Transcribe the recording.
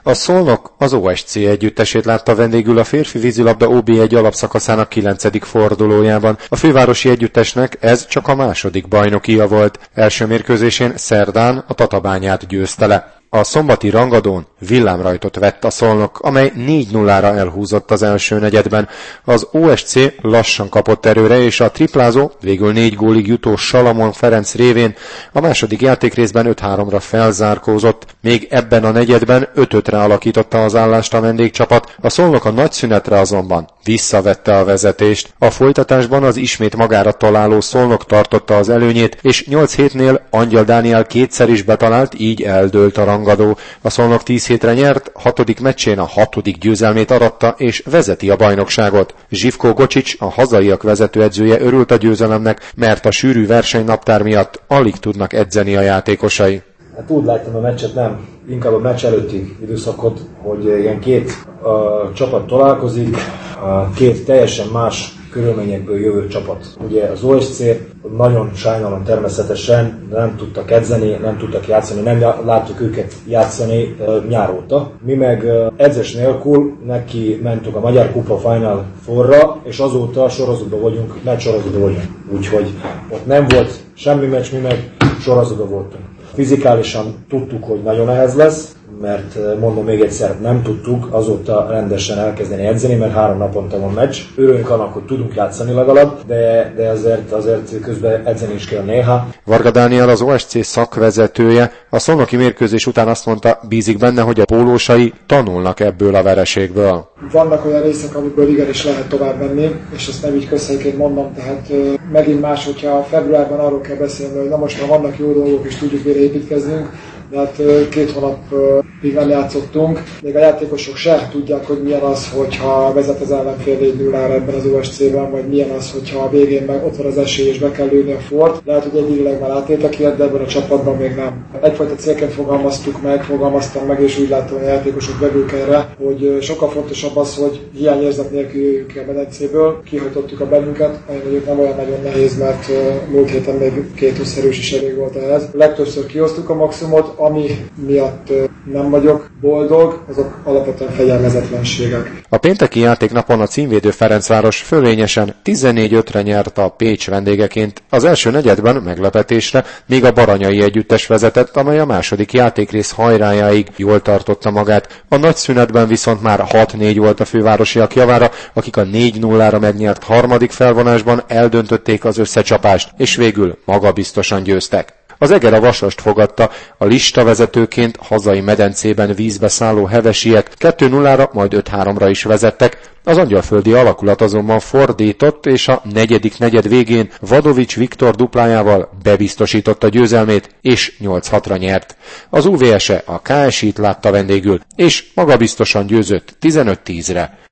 A Szolnok az OSC együttesét látta vendégül a férfi vízilabda OB1 alapszakaszának 9. fordulójában. A fővárosi együttesnek ez csak a második bajnokia volt. Első mérkőzésén szerdán a Tatabányát győzte le. A szombati rangadón villámrajtot vett a Szolnok, amely 4-0-ra elhúzott az első negyedben. Az OSC lassan kapott erőre, és a triplázó végül 4 gólig jutó Salamon Ferenc révén a második játékrészben 5-3-ra felzárkózott. Még ebben a negyedben 5-5-re alakította az állást a vendégcsapat, a Szolnok a nagyszünetre azonban visszavette a vezetést. A folytatásban az ismét magára találó Szolnok tartotta az előnyét, és 8 hétnél Angyal Dániel kétszer is betalált, így eldőlt a rangadó. A Szolnok 10 hétre nyert, 6. meccsén a 6. győzelmét aratta, és vezeti a bajnokságot. Zsivko Gocsics, a hazaiak vezetőedzője örült a győzelemnek, mert a sűrű versenynaptár miatt alig tudnak edzeni a játékosai. Hát úgy láttam a meccset, nem, inkább a meccs előtti időszakot, hogy ilyen két csapat találkozik, két teljesen más körülményekből jövő csapat. Ugye az OSC nagyon sajnálom természetesen nem tudtak edzeni, nem tudtak játszani, nem láttuk őket játszani nyár óta. Mi meg edzés nélkül neki mentünk a Magyar Kupa Final Four-ra, és azóta sorozatban vagyunk, meccs sorozatban vagyunk. Úgyhogy ott nem volt semmi meccs, mi meg sorozatban voltunk. Fizikálisan tudtuk, hogy nagyon nehéz lesz, mert mondom még egyszer, nem tudtuk azóta rendesen elkezdeni edzeni, mert 3 naponta van meccs. Örülünk annak, hogy tudunk játszani legalább, de azért közben edzeni is kell néha. Varga Dániel, az OSC szakvezetője, a szolnoki mérkőzés után azt mondta, bízik benne, hogy a pólósai tanulnak ebből a vereségből. Vannak olyan részek, amikből igenis lehet tovább menni, és ezt nem így közhelyként mondom, tehát megint más, hogyha februárban arról kell beszélni, hogy na most már vannak jó dolgok, és tudjuk vére építkeznünk, de hát 2 hónapig nem játszottunk. Még a játékosok se tudják, hogy milyen az, hogyha vezet az ellenfél 4-0-ra ebben az OSC-ben, vagy milyen az, hogyha a végén meg ott van az esély és be kell lőni a fort. Lehet, hogy egyébként már átéltek ilyet, de ebben a csapatban még nem. Egyfajta célként fogalmaztam meg, és úgy látom, hogy a játékosok vevők erre, hogy sokkal fontosabb az, hogy hiányérzet nélkül jöjjünk ki a medencéből. Kihajtottuk a bennünket, ami mondjuk nem olyan nagyon nehéz, mert múlt héten még 2 erős is elég volt ehhez. Legtöbbször kihoztuk a maximumot, ami miatt nem vagyok boldog, azok alapvetően fegyelmezetlenségek. A pénteki játéknapon a címvédő Ferencváros fölényesen 14-5-re nyert a Pécs vendégeként. Az első negyedben meglepetésre még a Baranyai együttes vezetett, amely a második játékrész hajrájáig jól tartotta magát. A nagy szünetben viszont már 6-4 volt a fővárosiak javára, akik a 4-0-ra megnyert harmadik felvonásban eldöntötték az összecsapást, és végül magabiztosan győztek. Az Eger a Vasast fogadta, a listavezetőként hazai medencében vízbe szálló hevesiek 2-0-ra, majd 5-3-ra is vezettek. Az angyalföldi alakulat azonban fordított, és a negyedik negyed végén Vadovics Viktor duplájával bebiztosította győzelmét, és 8-6-ra nyert. Az UVS-e a KSI-t látta vendégül, és magabiztosan győzött 15-10-re.